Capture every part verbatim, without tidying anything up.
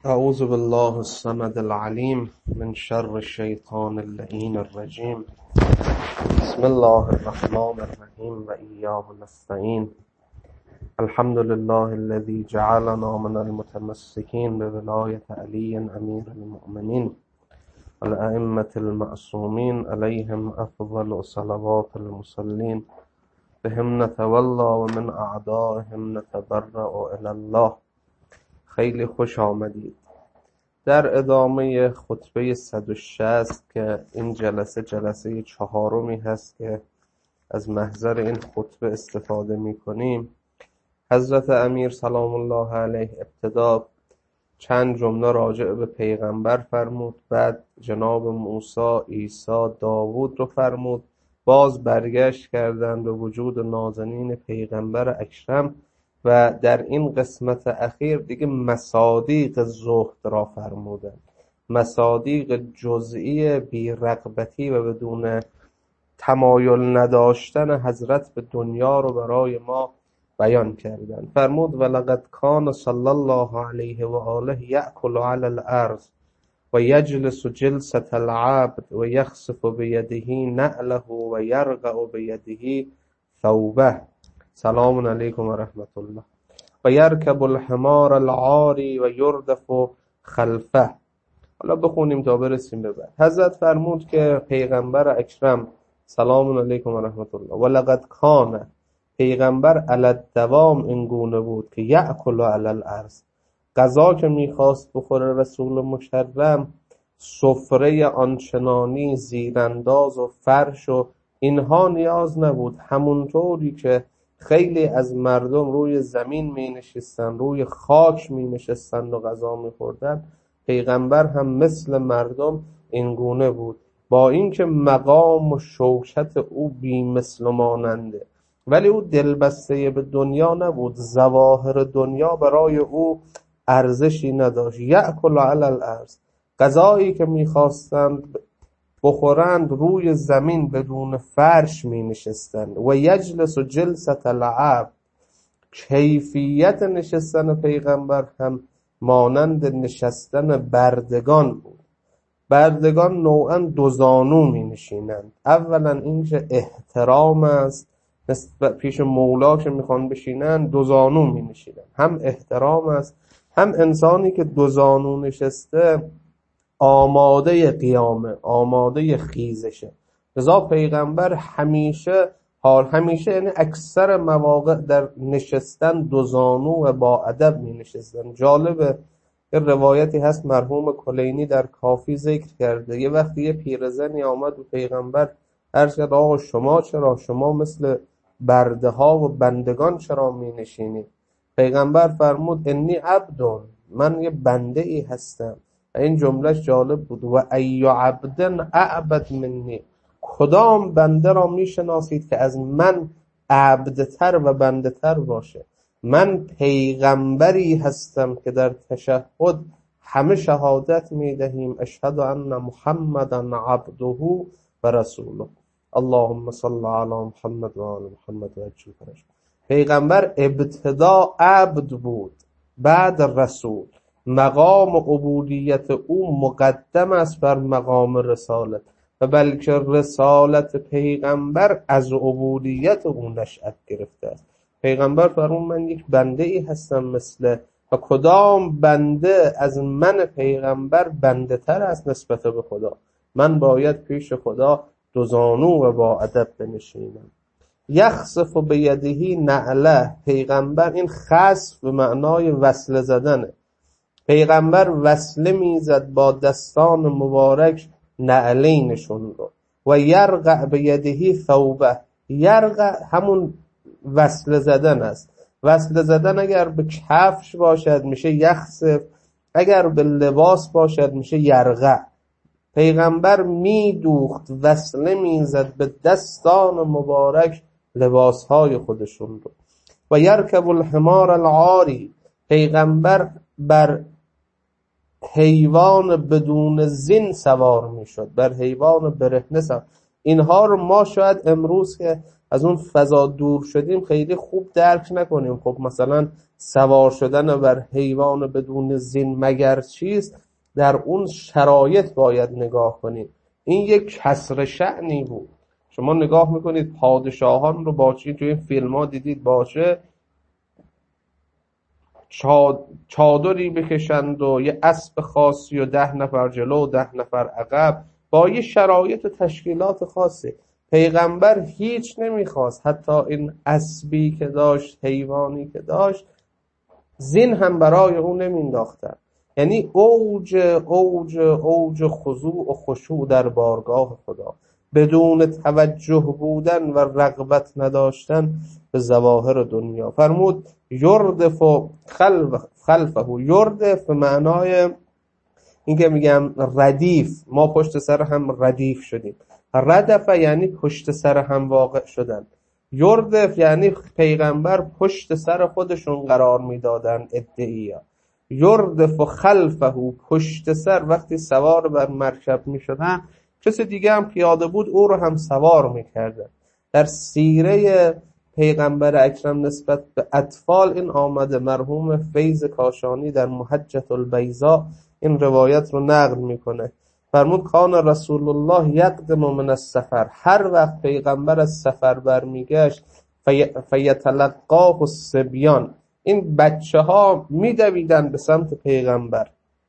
اعوذ بالله الصمد العلیم من شر الشیطان اللعین الرجیم. بسم الله الرحمن الرحیم و ایاه نستعین. الحمد لله الذي جعلنا من المتمسكين بولایت علی امیر المؤمنین الائمة المعصومین علیهم افضل صلوات المصلین بهم نتولی و من اعدائهم نتبرأ الی الله. خیلی خوش آمدید. در ادامه خطبه صد و شصت که این جلسه جلسه چهارمی هست که از محضر این خطبه استفاده می کنیم، حضرت امیر سلام الله علیه ابتدا چند جمله راجع به پیغمبر فرمود، بعد جناب موسی، عیسی، داوود رو فرمود، باز برگشت کردن به وجود نازنین پیغمبر اکرم و در این قسمت اخیر دیگه مصادیق زهد را فرمودن، مصادیق جزئی بی رغبتی و بدون تمایل نداشتن حضرت به دنیا رو برای ما بیان کردن. فرمود ولقد کان صلی الله علیه و آله یأکل علی الارض و یجلس جلسة العبد و یخسف بیده نعله و یرقع بیده ثوبه. سلام علیکم و رحمت الله. و یرکب الحمار العاری و یردف خلفه. حالا بخونیم تا برسیم به بعد. حضرت فرمود که پیغمبر اکرم سلام علیکم و رحمت الله و لقد کان، پیغمبر علی الدوام اینگونه بود که یأکل علی الارض، غذا که میخواست بخوره رسول مکرم سفره آنچنانی زیرانداز و فرش و اینها نیاز نبود. همونطوری که خیلی از مردم روی زمین می نشستن، روی خاک می نشستن و غذا می خوردن، پیغمبر هم مثل مردم اینگونه بود، با اینکه مقام و شوکت او بی مثل و ماننده، ولی او دلبسته به دنیا نبود، ظواهر دنیا برای او ارزشی نداشت. یأکل علی الارض، غذایی که می خواستند بخورند روی زمین بدون فرش می نشستند. و یجلس و جلسة العبد، کیفیت نشستن پیغمبر هم مانند نشستن بردگان بود. بردگان نوعا دوزانو می نشینند. اولا اینکه احترام است، پیش مولا که میخوان بشینند دوزانو می نشینند، هم احترام است، هم انسانی که دوزانو نشسته آماده قیامه، آماده خیزشه. لذا پیغمبر همیشه حال همیشه یعنی اکثر مواقع در نشستن دوزانو و با ادب می نشستن. جالبه، یه روایتی هست مرحوم کلینی در کافی ذکر کرده، یه وقتی یه پیرزنی آمد و پیغمبر عرض کرد آقا شما چرا، شما مثل برده ها و بندگان چرا می نشینید؟ پیغمبر فرمود انی عبدون، من یه بنده ای هستم. این جملهش جالب بود. و ای عبدن اعبد منی، کدام بنده را میشناسید که از من عبدتر و بنده تر باشه؟ من پیغمبری هستم که در تشهد همه شهادت میدهیم اشهد ان محمدا عبده و رسوله. اللهم صل علی محمد و آل محمد و عجل فرج. پیغمبر ابتدا عبد بود، بعد رسول. مقام عبودیت او مقدم است بر مقام رسالت، و بلکه رسالت پیغمبر از عبودیت او نشأت گرفته است. پیغمبر فرمود من یک بنده ای هستم مثل، و کدام بنده از من پیغمبر بنده تر است نسبت به خدا؟ من باید پیش خدا دوزانو و با ادب بنشینم. یخسف بیده نعله، پیغمبر این خسف به معنای وصله زدنه. پیغمبر وصله میزد با دستان مبارک نعلینشون رو. و یرقع بیده ثوبه، یرقع همون وصله زدن است. وصله زدن اگر به کفش باشد میشه یخسف، اگر به لباس باشد میشه یرقع. پیغمبر میدوخت، وصله میزد به دستان مبارک لباسهای خودشون رو. و یرکب الحمار العاری، پیغمبر بر حیوان بدون زین سوار میشد، بر حیوان برهنه سوار. اینها رو ما شاید امروز که از اون فضا دور شدیم خیلی خوب درک نکنیم. خب مثلا سوار شدن بر حیوان بدون زین مگر چیست، در اون شرایط باید نگاه کنید. این یک کسر شأنی بود. شما نگاه میکنید پادشاهان رو باشه توی این فیلم ها دیدید، باشه چادری بکشند و یه اسب خاصی و ده نفر جلو و ده نفر عقب با یه شرایط و تشکیلات خاصی. پیغمبر هیچ نمیخواست، حتی این اسبی که داشت، حیوانی که داشت، زین هم برای اون نمینداختن. یعنی اوج اوج اوج خضوع و خشوع در بارگاه خدا، بدون توجه بودن و رغبت نداشتن به ظواهر دنیا. فرمود یردف خلف خلفه، یردف معنای این که میگم ردیف، ما پشت سر هم ردیف شدیم. ردف یعنی پشت سر هم واقع شدن. یردف یعنی پیغمبر پشت سر خودشون قرار میدادن ادعیا. یردف خلفه، پشت سر، وقتی سوار بر مرکب میشدن کسی دیگه هم پیاده بود او رو هم سوار میکردن. در سیره پیغمبر اکرم نسبت به اطفال این آمده. مرحوم فیض کاشانی در محجة البیضاء این روایت رو نقل میکنه. فرمود کان رسول الله یقدم من السفر، هر وقت پیغمبر از سفر برمیگشت فی... فیتلقاه الصبیان، این بچه ها میدویدن به سمت پیغمبر.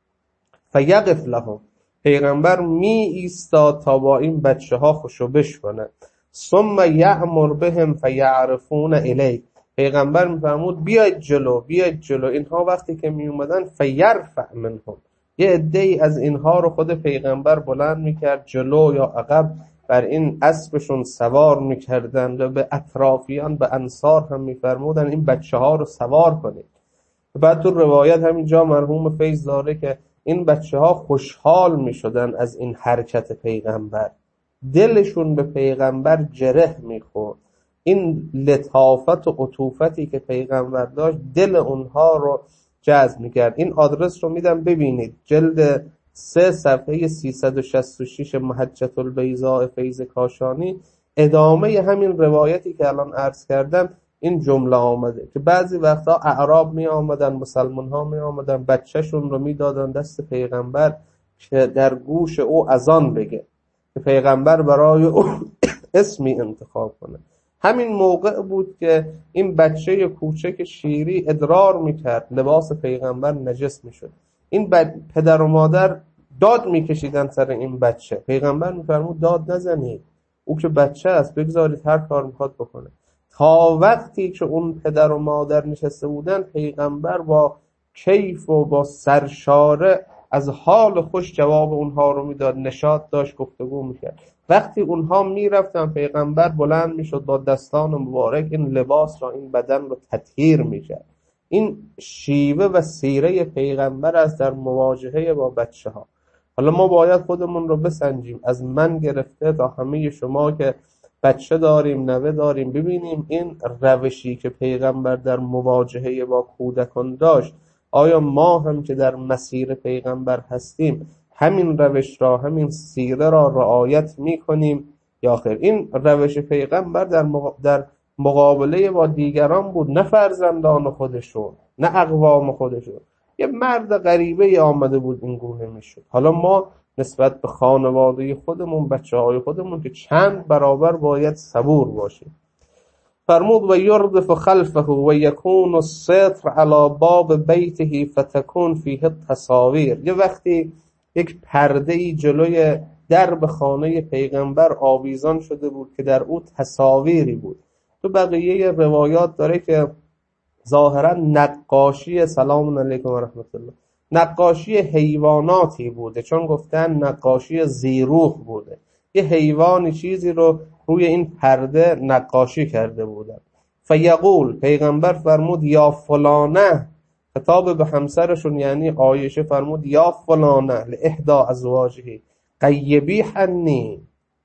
فیقف لهم، پیغمبر می ایستاد تا با این بچه ها خوشوبش کنه. ثم یأمر بهم فیعرفون الیه، پیغمبر میفرمود بیاید جلو بیاید جلو. اینها وقتی که می اومدن فیرفع منهم، یه عده‌ای از اینها رو خود پیغمبر بلند میکرد جلو یا عقب، بر این اسبشون سوار میکردن و به اطرافیان به انصار هم میفرمودن این بچه ها رو سوار کنید. بعد تو روایت همینجا مرحوم فیض داره که این بچه ها خوشحال میشدن از این حرکت پیغمبر، دلشون به پیغمبر جره میخورد. این لطافت و عطوفتی که پیغمبر داشت دل اونها رو جذب میکرد. این آدرس رو میدم ببینید، جلد سه صفحه سیصد و شصت و شش محجة البیضاء فیض کاشانی، ادامه همین روایتی که الان عرض کردم این جمله آمده که بعضی وقتا اعراب می آمدن، مسلمان ها می آمدن، بچهشون رو می دادن دست پیغمبر که در گوش او اذان بگه، که پیغمبر برای او اسمی انتخاب کنه. همین موقع بود که این بچه کوچک شیری ادرار میکرد، لباس پیغمبر نجس میشد. این پدر و مادر داد میکشیدن سر این بچه. پیغمبر میفرمود داد نزنید، او که بچه است، بگذارید هر کار میخواد بکنه. تا وقتی که اون پدر و مادر نشسته بودن، پیغمبر با کیف و با سرشاره از حال خوش جواب اونها رو میداد، نشاط داشت، گفتگو میکرد. وقتی اونها میرفتن پیغمبر بلند میشد با دستان مبارک این لباس را، این بدن رو تطهیر میکرد. این شیوه و سیره پیغمبر است در مواجهه با بچه ها. حالا ما باید خودمون رو بسنجیم، از من گرفته تا همه شما که بچه داریم، نوه داریم، ببینیم این روشی که پیغمبر در مواجهه با کودکان داشت، آیا ما هم که در مسیر پیغمبر هستیم همین روش را، همین سیره را رعایت میکنیم یا خیر؟ این روش پیغمبر در, مقا... در مقابله با دیگران بود، نه فرزندان خودشون، نه اقوام خودشون. یه مرد غریبه آمده بود این گونه میشد. حالا ما نسبت به خانواده خودمون، بچه های خودمون که چند برابر باید صبور باشیم. فرمود و یردف خلفه و یکون الستر علی باب بیته فتکون فیه التصاویر. یه وقتی یک پرده‌ای جلوی درب خانه پیغمبر آویزان شده بود که در او تصاویری بود. تو بقیه روایات داره که ظاهرا نقاشی، سلام علیکم و رحمت الله، نقاشی حیواناتی بوده، چون گفتن نقاشی زیروح بوده. یه حیوانی چیزی رو روی این پرده نقاشی کرده بودن. فیقول، پیغمبر فرمود یا فلانه، خطاب به همسرشون یعنی عایشه، فرمود یا فلانه لاحدا ازواجه قیبی عنی،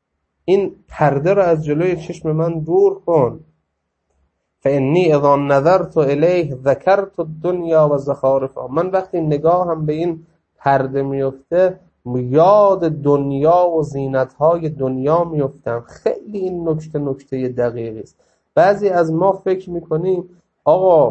این پرده رو از جلوی چشم من دور کن. فانی اذا نظرت الیه ذکرت الدنیا و زخارفها، من وقتی نگاهم به این پرده میفته یاد دنیا و زینتهای دنیا میفتم. خیلی این نکته نکته دقیقی است. بعضی از ما فکر میکنیم آقا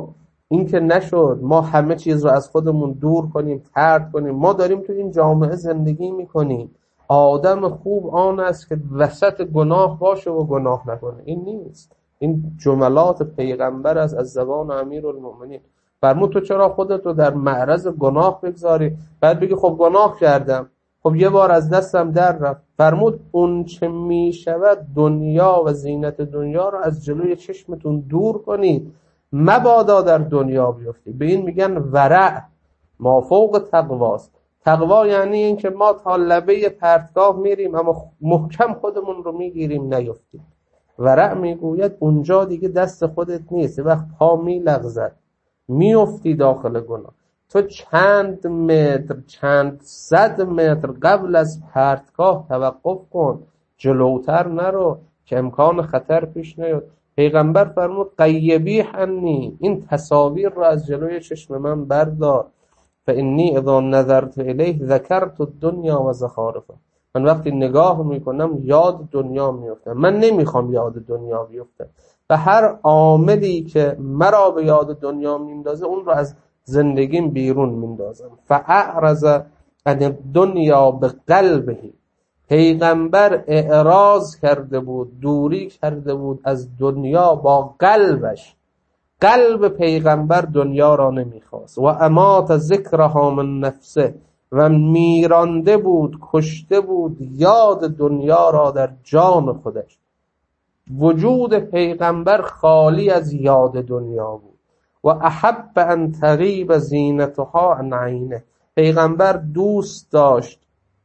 این که نشد ما همه چیز رو از خودمون دور کنیم، طرد کنیم. ما داریم تو این جامعه زندگی میکنیم. آدم خوب آن است که وسط گناه باشه و گناه نکنه. این نیست. این جملات پیغمبر است از زبان امیرالمؤمنین. فرمود تو چرا خودت رو در معرض گناه بگذاری؟ بعد بگی خب گناه کردم، خب یه بار از دستم در رفت. فرمود اون چه می شود دنیا و زینت دنیا رو از جلوی چشمتون دور کنید، مبادا در دنیا بیفتی. به این میگن ورع، مافوق تقواست. تقوا یعنی این که ما تا لبه پرتگاه میریم اما محکم خودمون رو میگیریم نیفتیم. ورع میگوید اونجا دیگه دست خودت نیست، وقت پا میلغزد میفتی داخل گناه. تو چند متر چند صد متر قبل از پرتگاه توقف کن، جلوتر نرو که امکان خطر پیش نیاد. پیغمبر فرمود غیبی عنی، این تصاویر رو از جلوی چشم من بردار. فانی اذا نظرت الیه ذکرت الدنیا و زخارفها، من وقتی نگاه میکنم یاد دنیا میفتم. من نمیخوام یاد دنیا بیفتم و هر عاملی که مرا به یاد دنیا میندازه اون رو از زندگیم بیرون میندازم. فاعرض عن الدنیا بقلبه، پیغمبر اعراض کرده بود، دوری کرده بود از دنیا با قلبش. قلب پیغمبر دنیا را نمیخواست. و امات ذکرها من نفسه، و میرانده بود، کشته بود یاد دنیا را در جان خودش. وجود پیغمبر خالی از یاد دنیا بود. و احب ان تغیب زینتها عن عینه، پیغمبر دوست داشت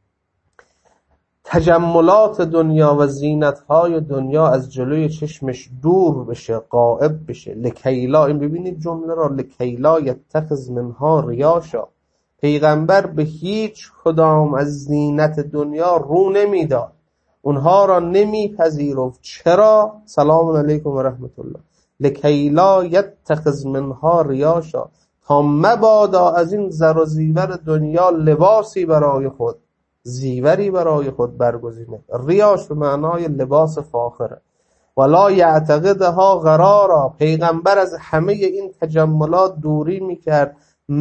تجملات دنیا و زینتهای دنیا از جلوی چشمش دور بشه، غائب بشه. لکیلا، این ببینید جمله را، لکیلا یتخذ منها ریاشا. پیغمبر به هیچ کدام از زینت دنیا رو نمیداد، اونها را نمیپذیرفت. چرا؟ سلام علیکم و رحمت الله. لکیلا یتخذ منها ریاشا، تا مبادا از این زر و زیور دنیا لباسی برای خود، زیوری برای خود برگزینه. ریاش به معنای لباس فاخره. ولا یعتقدها غرارا، پیغمبر از همه این تجملات دوری میکرد،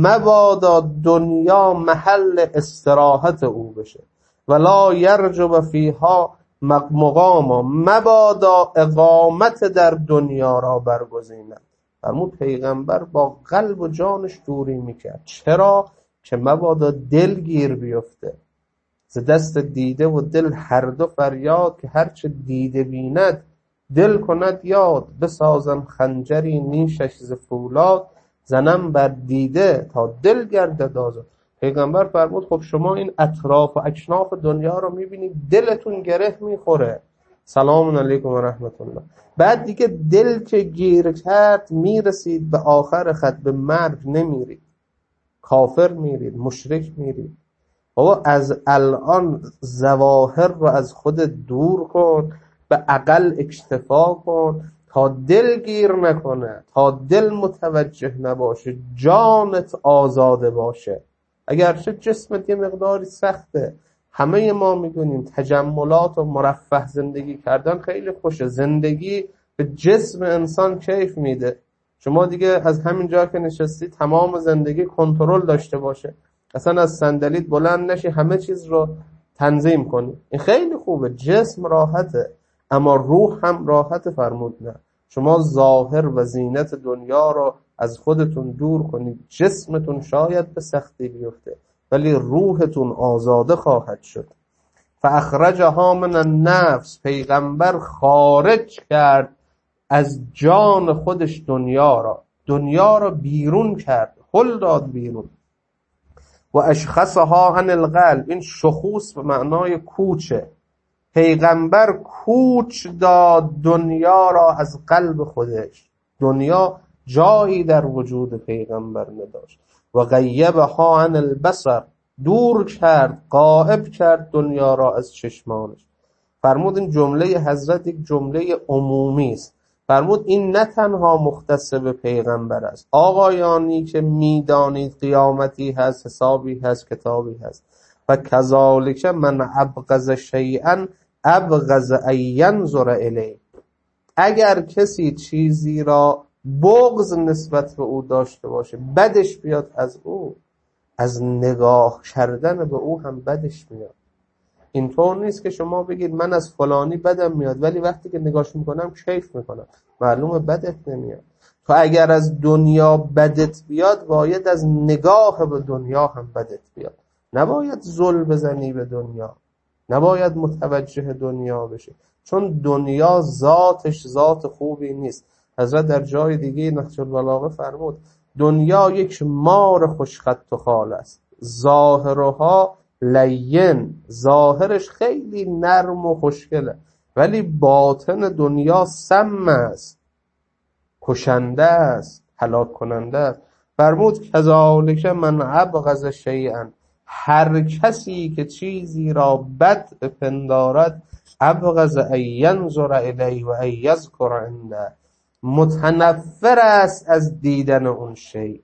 مبادا دنیا محل استراحت او بشه. ولا یرجب فیها مقاما، مبادا اقامت در دنیا را برگزیند. فرمود پیغمبر با قلب و جانش دوری میکرد. چرا؟ که مبادا دل گیر بیفته. ز دست دیده و دل هر دو فریاد، که هرچه دیده بیند دل کند یاد. بسازم خنجری نیشش ز فولاد، زنم بر دیده تا دل گردد آزاد. پیغمبر فرمود خب شما این اطراف و اکناف دنیا رو میبینید، دلتون گره میخوره. سلام علیکم و رحمت الله. بعد دیگه دل که گیر کرد میرسید به آخر خط، به مرگ نمیرید، کافر میرید، مشرک میرید. بابا از الان ظواهر رو از خود دور کن، به عقل اکتفا کن تا دل گیر نکنه، تا دل متوجه نباشه، جانت آزاده باشه. اگرچه جسمت یه مقداری سخته، همه ما میدونیم تجملات و مرفه زندگی کردن خیلی خوشه. زندگی به جسم انسان کیف میده. شما دیگه از همین جا که نشستی تمام زندگی کنترل داشته باشه، اصلا از صندلیت بلند نشی، همه چیز رو تنظیم کنی، این خیلی خوبه. جسم راحته اما روح هم راحت. فرمود نه، شما ظاهر و زینت دنیا رو از خودتون دور کنید، جسمتون شاید به سختی بیفته ولی روحتون آزاده خواهد شد. فاخرجها من النفس، پیغمبر خارج کرد از جان خودش دنیا را، دنیا را بیرون کرد، هل داد بیرون. و اشخصها عن القلب، این شخوص به معنای کوچه. پیغمبر کوچ داد دنیا را از قلب خودش، دنیا جایی در وجود پیغمبر نداشت. و غیبها عن البصر، دور کرد، غائب کرد دنیا را از چشمانش. فرمود این جمله حضرت یک جمله عمومی است. فرمود این نه تنها مختص به پیغمبر است. آقایانی که میدانید قیامتی هست، حسابی هست، کتابی هست. و کذالک من ابغض شیئا ابغض ان ینظر الیه، اگر کسی چیزی را بغض نسبت به او داشته باشه، بدش بیاد از او، از نگاه کردن به او هم بدش میاد. اینطور نیست که شما بگید من از فلانی بدم میاد ولی وقتی که نگاش میکنم کیف میکنم. معلومه بدت نمیاد. تو اگر از دنیا بدت بیاد باید از نگاه به دنیا هم بدت بیاد. نباید زل بزنی به دنیا، نباید متوجه دنیا بشی، چون دنیا ذاتش ذات خوبی نیست. حضرت در جای دیگه نهج البلاغه فرمود دنیا یک مار خوشخط و خال است، ظاهرها لین، ظاهرش خیلی نرم و خوشگله ولی باطن دنیا سم است، کشنده است، هلاک کننده است. فرمود کذالک من ابغض شیئا، هر کسی که چیزی را بد پندارد، ابغض ان ینظر الیه و ان یذکر عنده، متنفر است از دیدن اون شیء،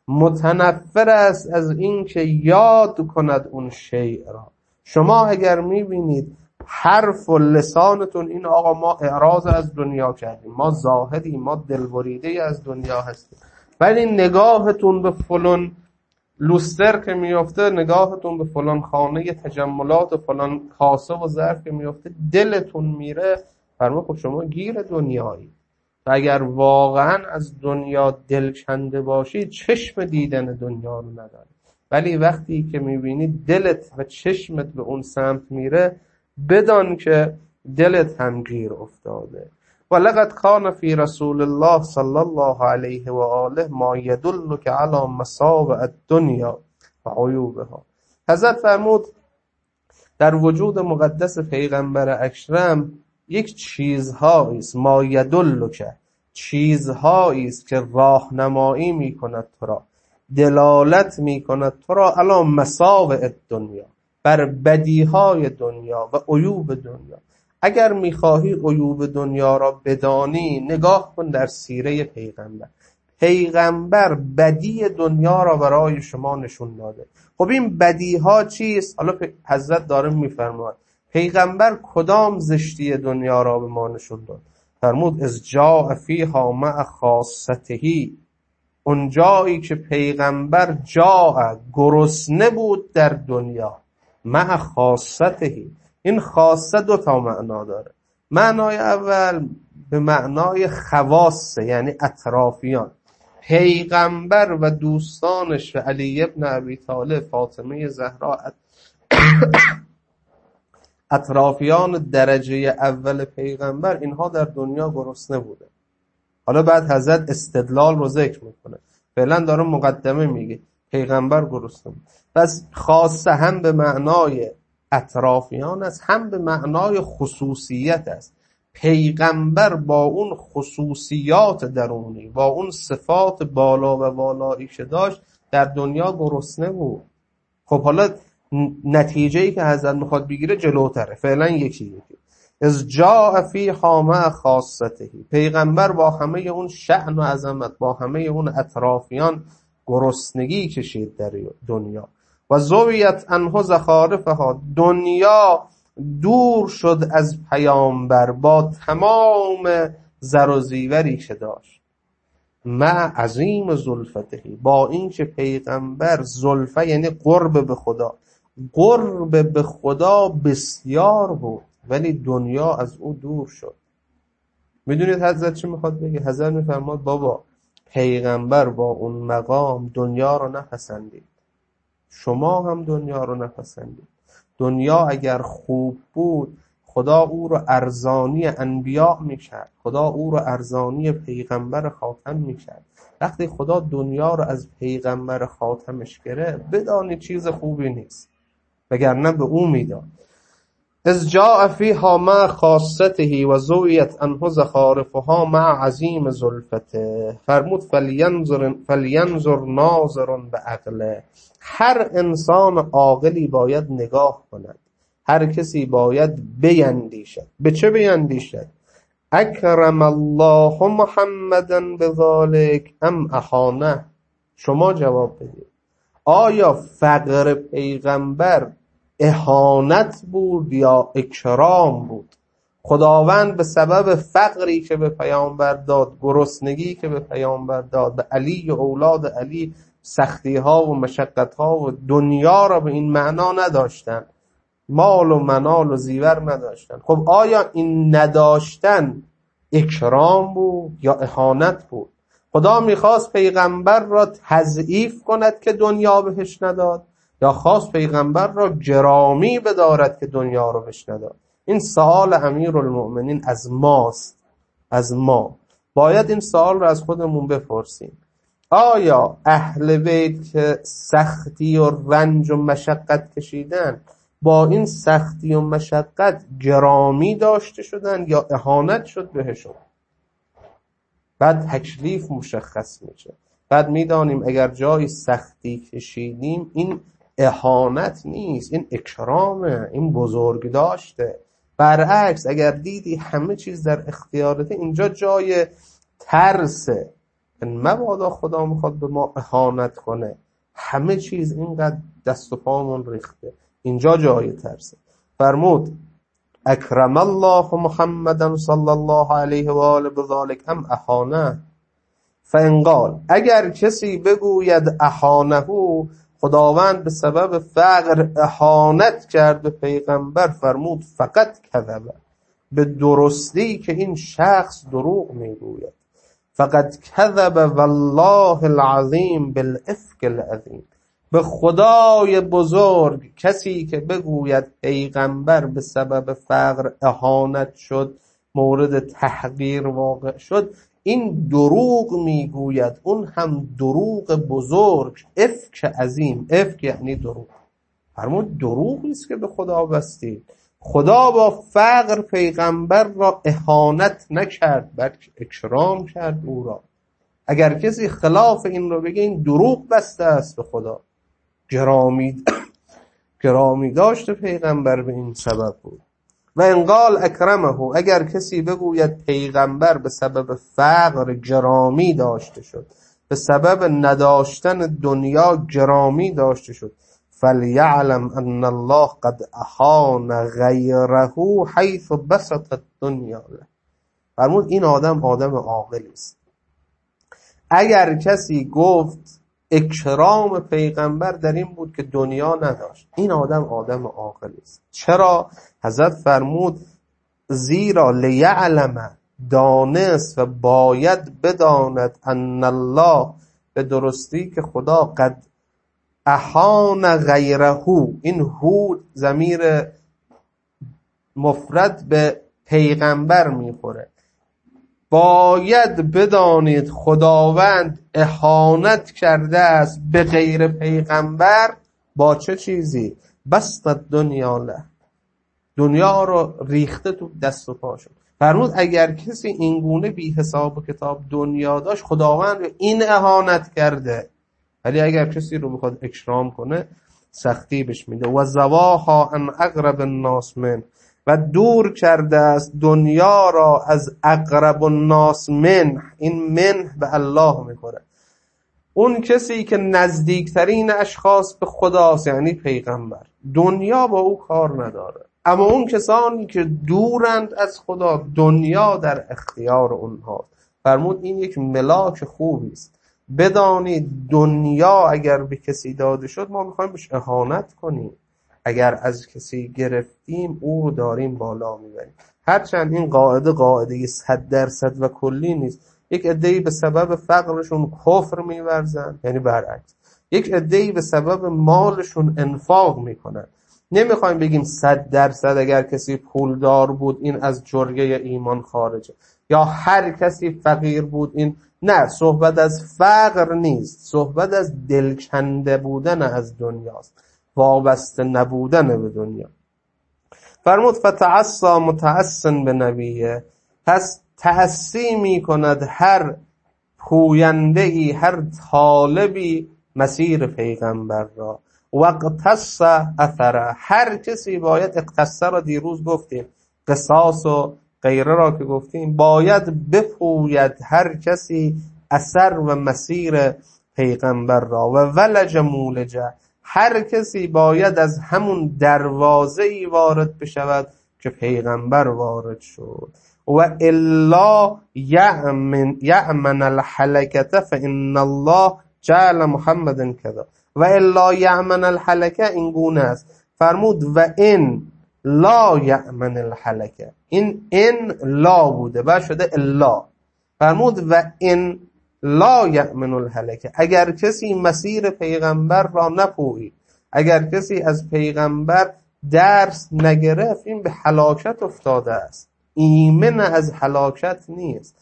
متنفر است از این که یاد کند اون شیء را. شما اگر میبینید حرف و لسانتون این آقا ما اعراض از دنیا کردیم، ما زاهدیم، ما دلبریده از دنیا هستیم، ولی نگاهتون به فلان لوستر که میفته، نگاهتون به فلان خانه تجملات و فلان کاسه و ظرف که میفته دلتون میره، فرما خب شما گیر دنیایی. و اگر واقعا از دنیا دل کنده باشی چشم دیدن دنیا رو نداری، ولی وقتی که میبینی دلت و چشمت به اون سمت میره بدان که دلت هم گیر افتاده. ولقد کان فی رسول الله صلی الله علیه و آله ما یدلک علی مصابع الدنیا و عیوبها. حضرت فرمود در وجود مقدس پیغمبر اکرم یک چیزهایی است، ما یدلک، چیزهایی است که راهنمایی میکند تو را، دلالت میکند تو را علی مصابع الدنیا، بر بدیهای دنیا و عیوب دنیا. اگر میخواهی عیوب دنیا را بدانی نگاه کن در سیره پیغمبر. پیغمبر بدی دنیا را برای شما نشون داده. خب این بدیها چیست؟ حالا حضرت داره میفرماید پیغمبر کدام زشتی دنیا را به ما نشون داد؟ فرمود از جاء فیها مع خاصتهی، اون جایی که پیغمبر جاء گرسنه بود در دنیا، مع خاصتهی. این خاصه دو تا معنا داره. معنای اول به معنای خواصه، یعنی اطرافیان. پیغمبر و دوستانش و علی ابن ابی طالب، فاطمه زهرا، اطرافیان درجه اول پیغمبر، اینها در دنیا گرسنه بوده. حالا بعد حضرت استدلال رو ذکر میکنه، فعلا داره مقدمه میگه پیغمبر گرسنه بود. پس خاصه هم به معنای اطرافیان است، هم به معنای خصوصیت است. پیغمبر با اون خصوصیات درونی، با اون صفات بالا و والایی که داشت در دنیا گرسنه بود. خب حالا نتیجه‌ای که حضرت میخواد بگیره جلوتره، فعلا یکی یکی. از جاء فیها مع خاصتهی، پیغمبر با همه اون شأن و عظمت، با همه اون اطرافیان گرسنگی کشید در دنیا. و زویت عنه زخارفها، دنیا دور شد از پیامبر با تمام زر و زیوری که داشت. مع عظیم زلفتهی، با این که پیغمبر زلفه یعنی قرب به خدا، قرب به خدا بسیار بود ولی دنیا از او دور شد. میدونید حضرت چی میخواد بگه؟ حضرت میفرماد بابا پیغمبر با اون مقام دنیا رو نپسندید، شما هم دنیا رو نپسندید. دنیا اگر خوب بود خدا او رو ارزانی انبیاء میکرد، خدا او رو ارزانی پیغمبر خاتم میکرد. وقتی خدا دنیا رو از پیغمبر خاتمش گرفت بدانی چیز خوبی نیست، وگرنه به او میداد. از جاء فیها مع خاصته و زویت عنه زخارفها مع عظیم زلفته. فرمود فلینظر فلینظر ناظر بعقله، هر انسان عاقلی باید نگاه کند، هر کسی باید بیندیشد. به چه بیندیشد؟ اکرم الله محمدا بذالک ام اهانه. شما جواب بدید آیا فقر پیغمبر اهانت بود یا اکرام بود؟ خداوند به سبب فقری که به پیامبر داد، گرسنگی که به پیامبر داد، به علی و اولاد علی سختی ها و مشقت ها و دنیا را به این معنا نداشتن، مال و منال و زیور نداشتن. خب آیا این نداشتن اکرام بود یا اهانت بود؟ خدا میخواست پیغمبر را تضعیف کند که دنیا بهش نداد، یا خواست پیغمبر را گرامی بدارد که دنیا رو بهش نداد؟ این سوال امیرالمؤمنین از ماست، از ما باید این سوال رو از خودمون بپرسیم. آیا اهل بیت که سختی و رنج و مشقت کشیدن، با این سختی و مشقت گرامی داشته شدن یا اهانت شد بهشون؟ بعد تکلیف مشخص میشه. بعد میدانیم اگر جایی سختی کشیدیم این اهانت نیست، این اکرامه، این بزرگ داشته. برعکس اگر دیدی همه چیز در اختیارته، اینجا جای ترسه. مبادا خدا میخواد به ما اهانت کنه، همه چیز اینقدر دست و پامون ریخته، اینجا جای ترسه. فرمود اکرم الله محمدا صلی الله علیه و آله بذالک ام اهانه فان قال، اگر کسی بگوید اهانه، خداوند به سبب فقر اهانت کرد به پیغمبر، فرمود فقط کذب، به درستی که این شخص دروغ میگوید. فقط کذب والله العظیم بالافک العظیم، به خدای بزرگ کسی که بگوید پیغمبر به سبب فقر اهانت شد، مورد تحقیر واقع شد، این دروغ میگوید، اون هم دروغ بزرگ، افک عظیم. افک یعنی دروغ. فرمود دروغی است که به خدا بستید. خدا با فقر پیغمبر را اهانت نکرد، بلکه اکرام کرد او را. اگر کسی خلاف این رو بگه، این دروغ بسته است به خدا. گرامی گرامی داشت پیغمبر به این سبب بود. و ان قال اکرمه، اگر کسی بگوید پیغمبر به سبب فقر گرامی داشته شد، به سبب نداشتن دنیا گرامی داشته شد، فلیعلم ان الله قد اهان غیره حیث بسط الدنیا له. فرمود این آدم آدم عاقلی است. اگر کسی گفت اکرام پیغمبر در این بود که دنیا نداشت، این آدم آدم عاقلی است. چرا؟ حضرت فرمود زیرا لیعلم، دانست و باید بداند، ان الله، به درستی که خدا، قد اهان غیره، این هو ضمیر مفرد به پیغمبر میخوره. باید بدانید خداوند اهانت کرده است به غیر پیغمبر. با چه چیزی؟ بسط دنیا له، دنیا رو ریخته تو دست و پاشون. فرمود اگر کسی اینگونه بی حساب و کتاب دنیا داشت، خداوند به این اهانت کرده. ولی اگر کسی رو میخواد اکرام کنه، سختی بهش میده. و زواها ان اقرب الناس من، و دور کرده است دنیا را از اقرب الناس من. این من به الله میخوره. اون کسی که نزدیکترین اشخاص به خداست، یعنی پیغمبر، دنیا با او کار نداره. اما اون کسانی که دورند از خدا، دنیا در اختیار اونها. فرمود این یک ملاک خوبی است. بدانید دنیا اگر به کسی داده شد، ما میخوایم بهش اهانت کنیم. اگر از کسی گرفتیم، او رو داریم بالا میبریم. هرچند این قاعده قاعده صد درصد و کلی نیست. یک عده‌ای به سبب فقرشون کفر میورزن، یعنی برعکس. یک عده‌ای به سبب مالشون انفاق میکنن. نمیخوایم بگیم صد درصد اگر کسی پولدار بود این از جرگه ایمان خارجه، یا هر کسی فقیر بود این. نه، صحبت از فقر نیست، صحبت از دلکنده بودن از دنیاست، وابسته نبودن به دنیا. فرمود فتعصا متعصن به نبیه، پس تعصی می کند هر پوینده‌ای، هر طالبی مسیر پیغمبر را. واقتص اثره، هر کسی باید، اقتص را دیروز گفتیم، قصاص و غیره را که گفتیم، باید بپوید هر کسی اثر و مسیر پیغمبر را. و ولج مولجه، هر کسی باید از همون دروازه‌ای وارد بشود که پیغمبر وارد شد. و الا یأمن یأمن الحلکة فإن الله جعل محمدا کذا. و الا یأمن الحلکة این گونه است. فرمود و این لا یأمن الحلکة، این این لا بوده و شده الا. فرمود و این لا یأمن الحلکة، اگر کسی مسیر پیغمبر را نپویید، اگر کسی از پیغمبر درس نگرفت، این به هلاکت افتاده است. ایمن از هلاکت نیست.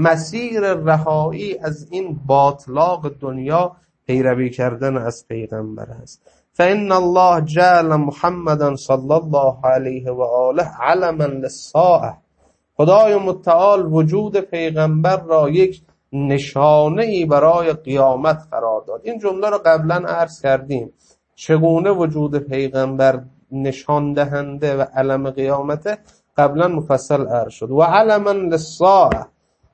مسیر رهایی از این باطلاق دنیا پیروی کردن از پیغمبر است. فإن الله جعل محمدا صلی الله علیه و آله علما للساعة، خدای متعال وجود پیغمبر را یک نشانه‌ای برای قیامت قرار داد. این جمله را قبلا عرض کردیم، چگونه وجود پیغمبر نشان دهنده و علم قیامته، قبلا مفصل عرض شد. و علما للساعة،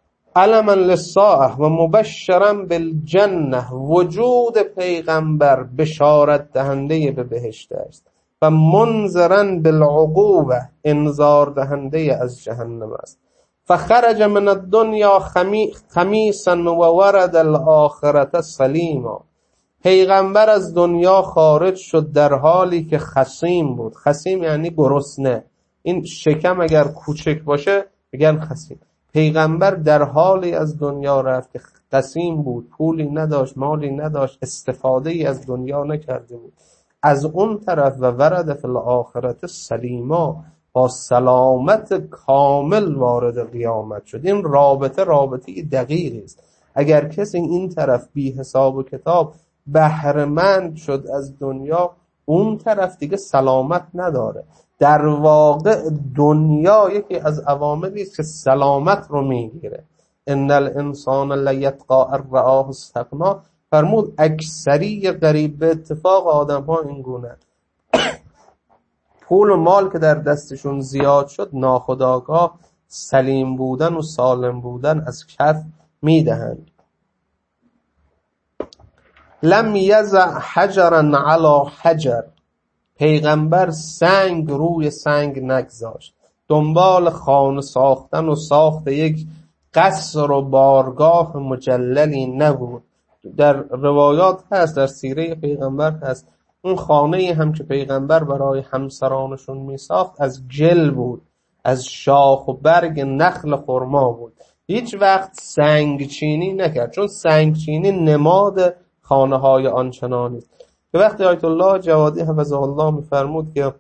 علما للساعة و مبشرا بالجنه، وجود پیغمبر بشارت دهنده به بهشت است. و منذرا بالعقوبه، انذار دهنده از جهنم است. فخرج من الدنیا خمیسا و ورد الاخرة سلیما، پیغمبر از دنیا خارج شد در حالی که خصیم بود. خصیم یعنی گرسنه. این شکم اگر کوچک باشه میگن خصیم. پیغمبر در حالی از دنیا رفت که خصیم بود، پولی نداشت، مالی نداشت، استفاده ای از دنیا نکرده بود. از اون طرف و ورد فی الاخرة سلیما، با سلامت کامل وارد قیامت شد. این رابطه رابطه دقیقی است. اگر کسی این طرف بی حساب و کتاب بهره‌مند شد از دنیا، اون طرف دیگه سلامت نداره. در واقع دنیا یکی از عواملی است که سلامت رو میگیره. ان الانسان لیطغی ان رآه استغنی، فرمود اکثری قریب به اتفاق آدم ها این گونه پول و مال که در دستشون زیاد شد، ناخودآگاه سلیم بودن و سالم بودن از کف میدهند. لم یضع حجرا علی حجر، پیغمبر سنگ روی سنگ نگذاشت. دنبال خانه ساختن و ساخت یک قصر و بارگاه مجللی نبود. در روایات هست، در سیره پیغمبر هست، اون خانه هم که پیغمبر برای همسرانشون می ساخت از گل بود، از شاخ و برگ نخل خرما بود. هیچ وقت سنگ چینی نکرد، چون سنگ چینی نماد خانه های آنچنانی است. به وقتی آیت الله جوادی حفظه الله میفرمود که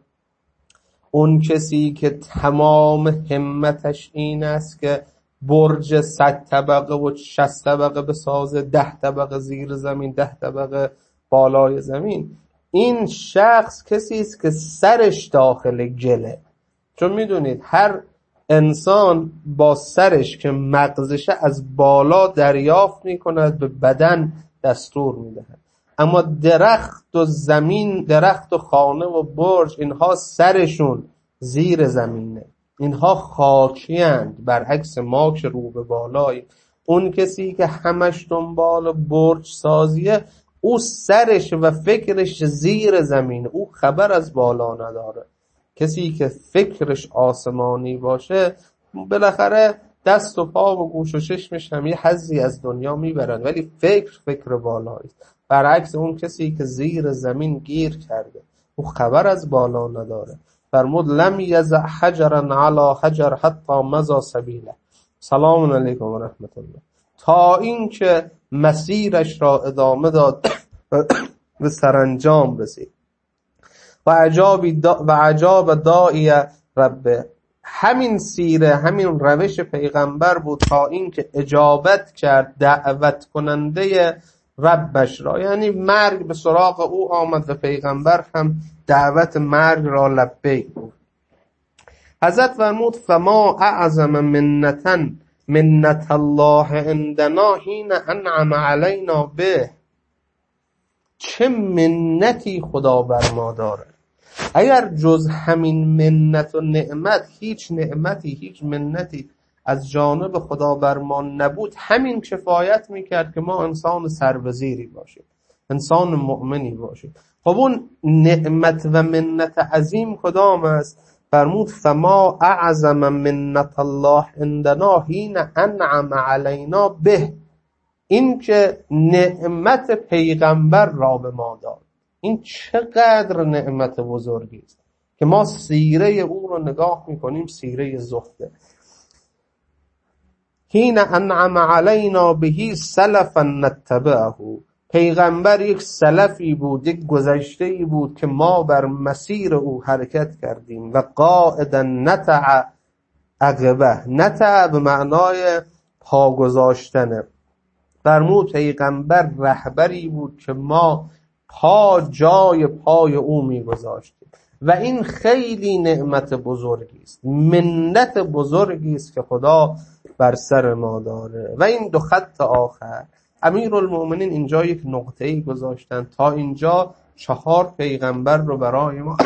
اون کسی که تمام همتش این است که برج صد طبقه و شصت طبقه بسازه، ده طبقه زیر زمین، ده طبقه بالای زمین، این شخص کسی است که سرش داخل گله. چون میدونید هر انسان با سرش که مغزشه از بالا دریافت میکند، به بدن دستور میدهد. اما درخت و زمین، درخت و خانه و برج، اینها سرشون زیر زمینه، اینها خاکیند، برعکس ما که رو به بالایی. اون کسی که همش دنبال برج سازیه، او سرش و فکرش زیر زمینه، او خبر از بالا نداره. کسی که فکرش آسمانی باشه، بالاخره دست و پا و گوش و چشمش هم یه حظی از دنیا میبرن، ولی فکر فکر بالایی. برعکس اون کسی که زیر زمین گیر کرده، او خبر از بالا نداره. فرمود لم یضع حجرا علی حجر حتی مضی سبیله. سلام علیکم و رحمت الله. تا این که مسیرش را ادامه داد و سرانجام رسید. و عجاب دا و عجاب داعی ربه، همین سیره، همین روش پیغمبر بود تا این که اجابت کرد دعوت کننده ربش را، یعنی مرگ به سراغ او آمد و پیغمبر هم دعوت مرگ را لبیک بود. حضرت فرمود فما اعظم منتا منت الله عندنا حین انعم علینا به، چه منتی خدا بر ما داره. اگر جز همین منت و نعمت هیچ نعمتی، هیچ منتی از جانب خدا بر ما نبود، همین کفایت میکرد که ما انسان سربزیری باشیم، انسان مؤمنی باشیم. خب اون نعمت و منت عظیم کدام است؟ فرمود فما اعظم منت الله عندنا حین انعم علینا به، این که نعمت پیغمبر را به ما داد. این چقدر نعمت بزرگی است که ما سیره او رو نگاه میکنیم، سیره زهده. حین انعم علینا بهی سلفا نتبعه، پیغمبر یک سلفی بود، یک گذشته‌ای بود که ما بر مسیر او حرکت کردیم. و قائدا نتع عقبه، نتع به معنای پا گذاشتنه. فرمود پیغمبر رهبری بود که ما پا جای پای او میگذاشتیم و این خیلی نعمت بزرگی است، منت بزرگی است که خدا بر سر ما داره. و این دو خط آخر امیرالمؤمنین اینجا یک نقطه‌ای گذاشتن، تا اینجا چهار پیغمبر رو برای ما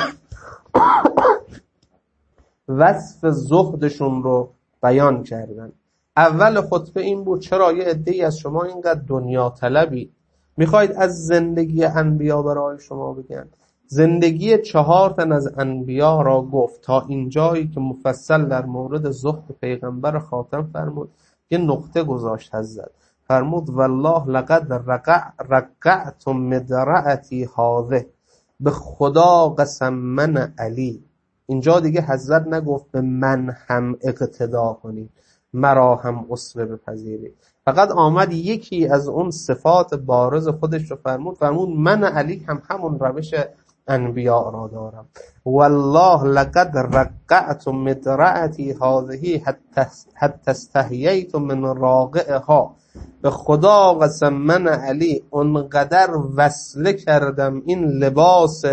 وصف زهدشون رو بیان کردن. اول خطبه این بود چرا یه عده‌ای از شما اینقدر دنیا طلبی، میخواید از زندگی انبیا برای شما بگن. زندگی چهار تن از انبیا را گفت تا اینجایی که مفصل در مورد زهد پیغمبر خاتم فرمود. یه نقطه گذاشت حضرت، فرمود والله لقد رقع رقعت مدرعتی هذه، به خدا قسم من علی. اینجا دیگه حضرت نگفت به من هم اقتدا کنید، مرا هم اسوه بپذیرید، فقط آمد یکی از اون صفات بارز خودش رو فرمود. فرمود من علی هم همون روش انبیاء را دارم. والله لقد رقعت مدرعتی هذه حتی استحییت من راقعها، به خدا قسم من علی اونقدر وصله کردم این لباس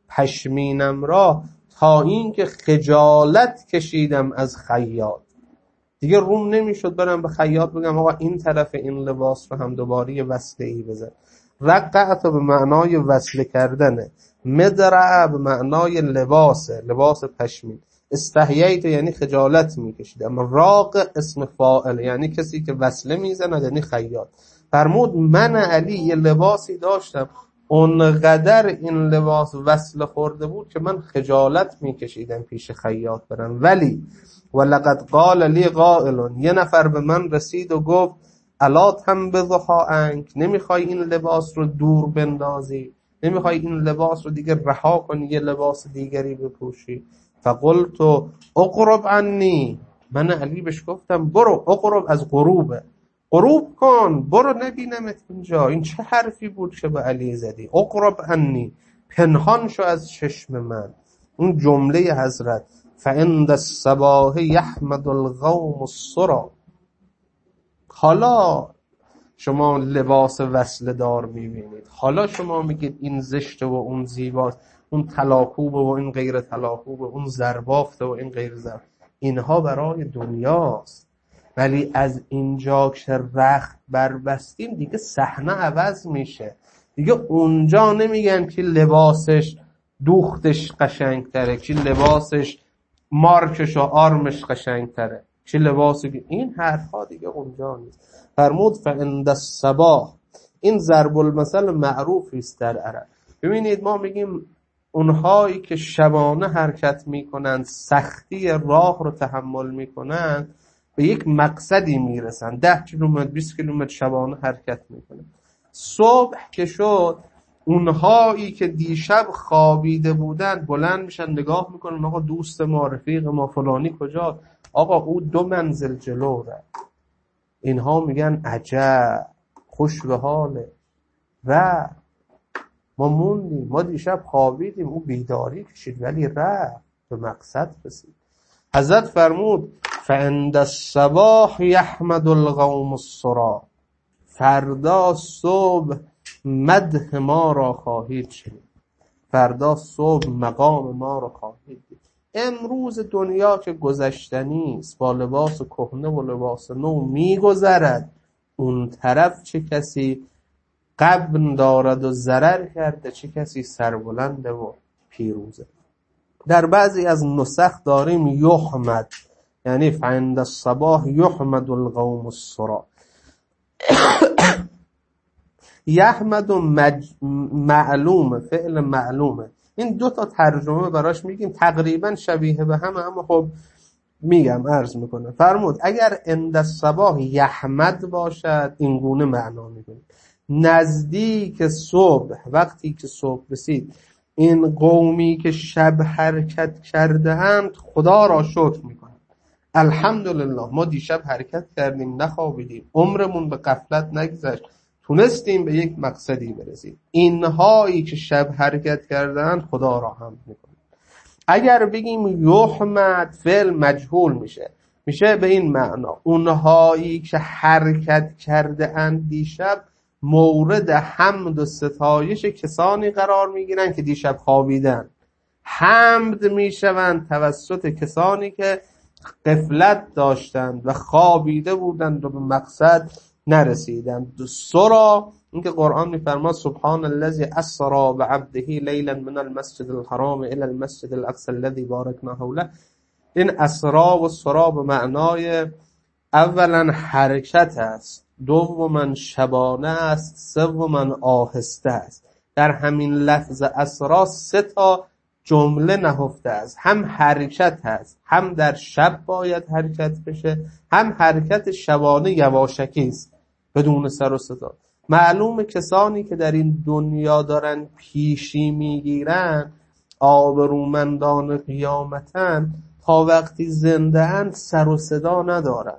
پشمینم را تا این که خجالت کشیدم از خیاط. دیگه روم نمیشد برم به خیاط بگم آقا این طرف این لباس رو هم دوباره یه وصله ای بزن. رقعت به معنای وصله کردنه، مدرع به معنای لباسه، لباس پشمین. استحییت یعنی خجالت میکشیدم. راق اسم فاعل یعنی کسی که وصله میزنه، یعنی خیاط. فرمود من علی یه لباسی داشتم اونقدر این لباس وصله خورده بود که من خجالت میکشیدم پیش خیاط برم. ولی ولقد قال لی قائل، یه نفر به من رسید و گفت الا تنبذها عنک، نمیخوای این لباس رو دور بندازی، نمیخوای این لباس رو دیگه رها کنی یه لباس دیگری بپوشی. فقلت اقرب عنی، من علی بهش گفتم برو، اقرب از غروبه، غروب کن، برو نبینمت اینجا. این چه حرفی بود که به علی زدی؟ اقرب عنی، پنهان شو از چشم من. اون جمله حضرت فعند الصباح یحمد القوم السرا. حالا شما لباس وصله دار میبینید، حالا شما میگید این زشته و اون زیباست، اون طلاکوبه و این غیر طلاکوبه، اون زربافته و این غیر زربافته، اینها برای دنیاست. ولی از اینجا که رخت بربستیم دیگه صحنه عوض میشه. دیگه اونجا نمیگن که لباسش دوختش قشنگ تره، که لباسش مارکش و آرمش قشنگ تره، چه لباسی، این حرفا دیگه اونجا نیست. فرمود فعند الصباح، این ضرب المثل معروفی است در عرب. ببینید ما میگیم اونهایی که شبانه حرکت میکنند، سختی راه رو تحمل میکنند، به یک مقصدی میرسن. ده کیلومتر بیست کیلومتر شبانه حرکت میکنند. صبح که شد اونهایی که دیشب خوابیده بودن بلند میشن، نگاه میکنن آقا دوست ما، رفیق ما فلانی کجا؟ آقا او دو منزل جلو رفت. اینها میگن عجب خوش به حاله، و ما موندیم، ما دیشب خوابیدیم، او بیداری کشید ولی رفت، به مقصد رسید. حضرت فرمود فعند الصباح یحمد القوم السرا، فردا صبح مدح ما را خواهید شنید، فردا صبح مقام ما را خواهید دید. امروز دنیا که گذشتنی است، با لباس کهنه و لباس نو میگذرد، اون طرف چه کسی غبن دارد و ضرر کرده، چه کسی سربلنده و پیروزه. در بعضی از نسخ داریم یحمد، یعنی فعند الصباح یحمد القوم السرا. یحمد مج... معلومه، فعل معلومه، این دو تا ترجمه براش میگیم تقریبا شبیه به هم، اما خب میگم عرض میکنه. فرمود اگر عند الصباح یحمد باشد این گونه معنا میکنه، نزدیک صبح، وقتی که صبح رسید، این قومی که شب حرکت کرده‌اند خدا را شکر میکنند. الحمدلله ما دیشب حرکت کردیم، نخوابیدیم، عمرمون به غفلت نگذشت، تونستیم به یک مقصدی برسیم. اینهایی که شب حرکت کرده‌اند خدا را حمد میکنند. اگر بگیم یحمد فعل مجهول میشه، میشه به این معنا اونهایی که حرکت کرده اند دیشب مورد حمد و ستایش کسانی قرار میگیرن که دیشب خوابیدن. حمد میشوند توسط کسانی که غفلت داشتند و خوابیده بودند و به مقصد نرسیدند. سرا، اینکه قرآن میفرماد سبحان الذی اسری بعبده لیلا من المسجد الحرام الی المسجد الاقصی الذی بارکنا حوله، این اسرا و سرا به معنای اولا حرکت است، دوما شبانه است، سوما آهسته است. در همین لفظ اسرا سه تا جمله نهفته است، هم حرکت هست، هم در شب باید حرکت بشه، هم حرکت شبانه یواشکی است بدون سر و صدا. معلوم کسانی که در این دنیا دارن پیشی میگیرن، آبرومندان قیامتن، تا وقتی زنده اند سر و صدا ندارن،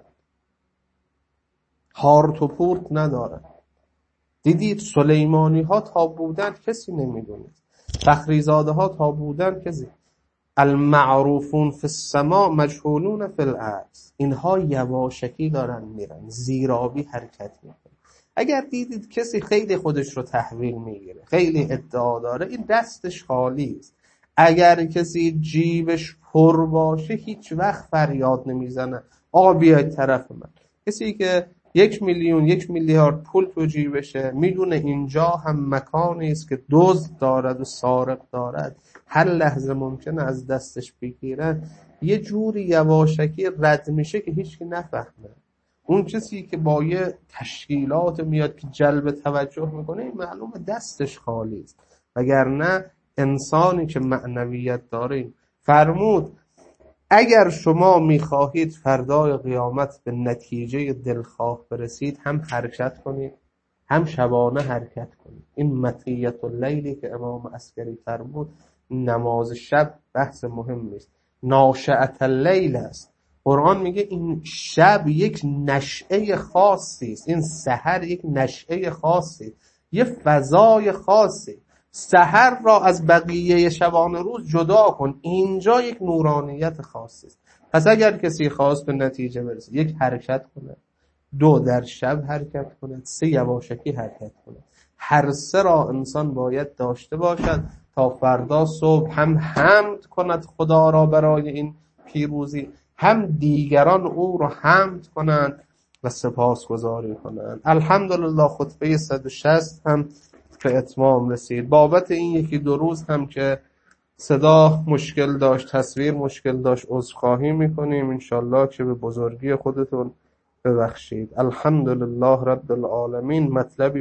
هارت و پورت ندارن. دیدید سلیمانی ها تا بودن کسی نمیدونه، فخریزاده ها تا بودن کسی، المعروفون فی السماء مجهولون فی الارض، اینها یواشکی دارن میرن، زیرابی حرکت میکنن. اگر دیدید کسی خیلی خودش رو تحویل میگیره، خیلی ادعا داره، این دستش خالی است. اگر کسی جیبش پر باشه هیچ وقت فریاد نمیزنه آقا بیاید طرف من. کسی که یک میلیون یک میلیارد پول تو جیبشه، میدونه اینجا هم مکانی است که دزد دارد و سارق دارد، هر لحظه ممکنه از دستش بگیرن، یه جوری یواشکی رد میشه که هیچکی نفهمه. اون کسی که با یه تشکیلات میاد که جلب توجه میکنه، این معلومه دستش خالی است. وگرنه انسانی که معنویت داره، فرمود اگر شما میخواهید فردای قیامت به نتیجه دلخواه برسید، هم حرکت کنید هم شبانه حرکت کنید. این مطیت اللیلی که امام عسکری فرمود، نماز شب بحث مهم است، ناشئة اللیل است. قرآن میگه این شب یک نشعه خاصی است، این سحر یک نشعه خاصی، یه فضای خاصی. سحر را از بقیه شبانه روز جدا کن، اینجا یک نورانیت خاصی است. پس اگر کسی خواست به نتیجه برسه، یک حرکت کنه، دو در شب حرکت کنه، سه یواشکی حرکت کنه. هر سه را انسان باید داشته باشد تا فردا صبح هم حمد کند خدا را برای این پیروزی، هم دیگران او را حمد کنند و سپاسگزاری کنند. الحمدلله خطبه صد و شصت هم به اتمام رسید. بابت این یکی دو روز هم که صدا مشکل داشت، تصویر مشکل داشت، عذرخواهی میکنیم. انشالله که به بزرگی خودتون ببخشید. الحمدلله رب العالمین. مطلبی